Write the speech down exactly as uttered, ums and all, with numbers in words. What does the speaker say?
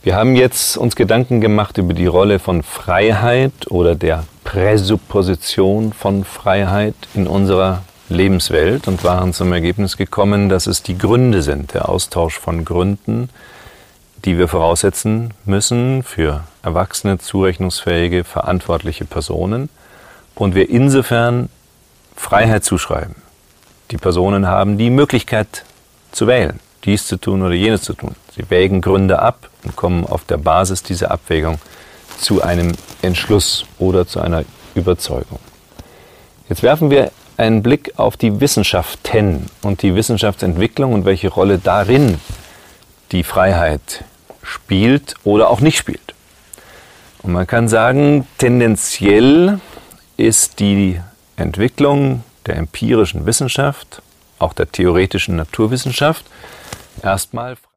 Wir haben jetzt uns Gedanken gemacht über die Rolle von Freiheit oder der Präsupposition von Freiheit in unserer Lebenswelt und waren zum Ergebnis gekommen, dass es die Gründe sind, der Austausch von Gründen, die wir voraussetzen müssen für erwachsene, zurechnungsfähige, verantwortliche Personen und wir insofern Freiheit zuschreiben. Die Personen haben die Möglichkeit zu wählen, dies zu tun oder jenes zu tun. Sie wägen Gründe ab und kommen auf der Basis dieser Abwägung zu einem Entschluss oder zu einer Überzeugung. Jetzt werfen wir einen Blick auf die Wissenschaften und die Wissenschaftsentwicklung und welche Rolle darin die Freiheit spielt oder auch nicht spielt. Und man kann sagen, tendenziell ist die Entwicklung der empirischen Wissenschaft, auch der theoretischen Naturwissenschaft, erstmal